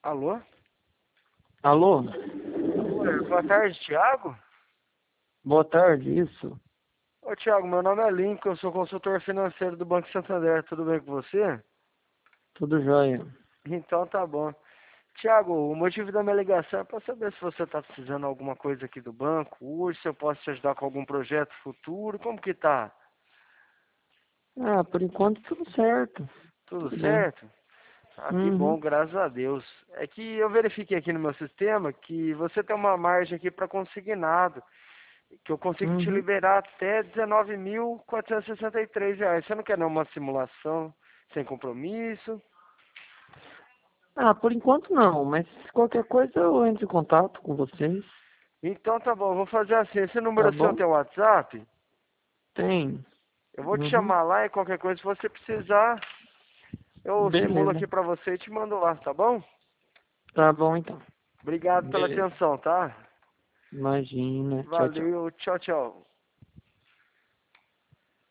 Alô? Alô? Oi, boa tarde, Thiago? Boa tarde, isso? Ô, Thiago, meu nome é Lincoln, eu sou consultor financeiro do Banco Santander, tudo bem com você? Tudo jóia. Então tá bom. Thiago, o motivo da minha ligação é para saber se você está precisando de alguma coisa aqui do banco, hoje, se eu posso te ajudar com algum projeto futuro, como que tá? Ah, por enquanto tudo certo. Tudo Tudo bem. certo? Ah, que Uhum, bom, graças a Deus. É que eu verifiquei aqui no meu sistema que você tem uma margem aqui para consignado, que eu consigo te uhum. liberar até R$ 19.463. Você não quer nenhuma simulação sem compromisso? Ah, por enquanto não, mas qualquer coisa eu entro em contato com vocês, Então tá bom, vou fazer assim. Esse tá número seu bom? tem WhatsApp? Tem. Eu vou te Uhum. chamar lá e qualquer coisa, se você precisar, eu simulo Beleza. aqui pra você e te mando lá, tá bom? Tá bom então. Obrigado pela Beleza. atenção, tá? Imagina. Tchau, tchau. Valeu, tchau, tchau.